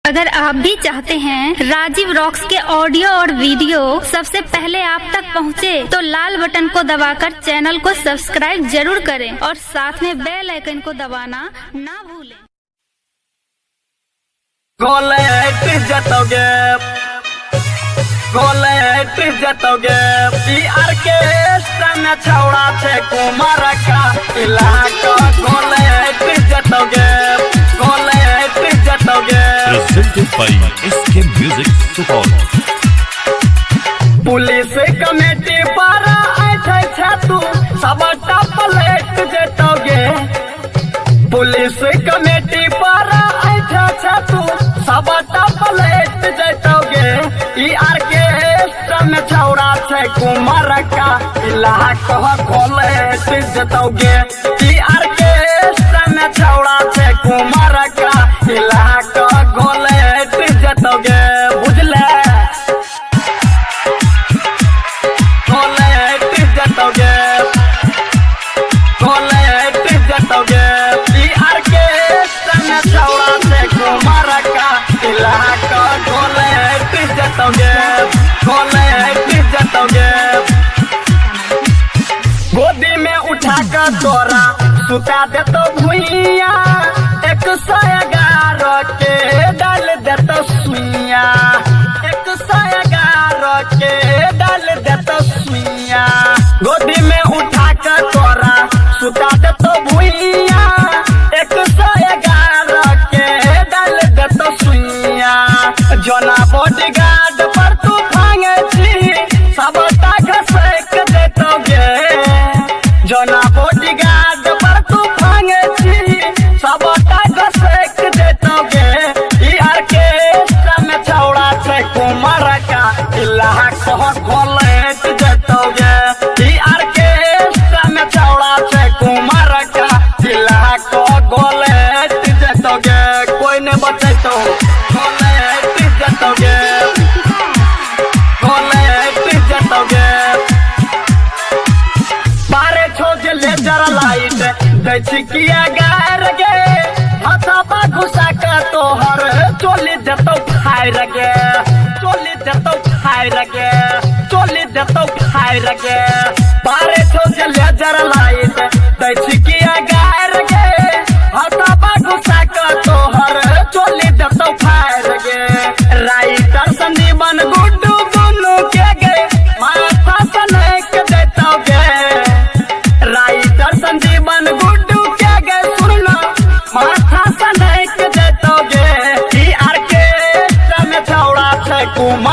अगर आप भी चाहते हैं राजीव रॉक्स के ऑडियो और वीडियो सबसे पहले आप तक पहुंचे, तो लाल बटन को दबाकर चैनल को सब्सक्राइब जरूर करें और साथ में बेल आइकन को दबाना ना भूलें। छौड़ा छे कुमार का इलाका presented by SK Music Support। Police committee पर आए तू सबटा प्लेट जतोगे। पुलिस कमेटी पर आए तू सबटा प्लेट जतोगे। में छौड़ा छे कुमार का इलाका खोलेट जतोगे। में छौड़ा छे कुमार का इलाका खोलेट जतोगे। बुझले गोदी में उठा कर तोरा सुता दे तो भुइया। 111 के डाल दे तो सुइया। 111 के डाल दे तो सुइया। गोदी में उठा कर तोरा सुता दे तो भुइया। 111 के डाल दे तो सुइया। जोना बॉडीगार्ड पर तू भांगे छी सबटा घसेक देतोगे। जोना बॉडीगार्ड पर तू भांगे छी सबटा घसेक देतोगे। में छौड़ा छे कुमार का इलाका खोलेट जतोगे। में छौड़ा छे कुमार का इलाका खोलेट जतोगे। कोई ने बचैतो खोलेट जतोगे। बारे छोज लेजर लाइट दैछिकिया गार गे। हथाबा घुसा का तोहर चोली देतो फायर गे। चोली देतो फायर गे। चोली देतो फायर गे। बारे छोज लेजर लाइट दैछिकिया गार गे। हथाबा घुसा का तोहर चोली देतो फायर गे। राइटर संदीपन गुड्डू गुन्नू के गे माथा सनेक देतोगे। राइटर संदीपन गुड्डू के गे सुनना माथा सनेक देतोगे। में छौड़ा छे कुमार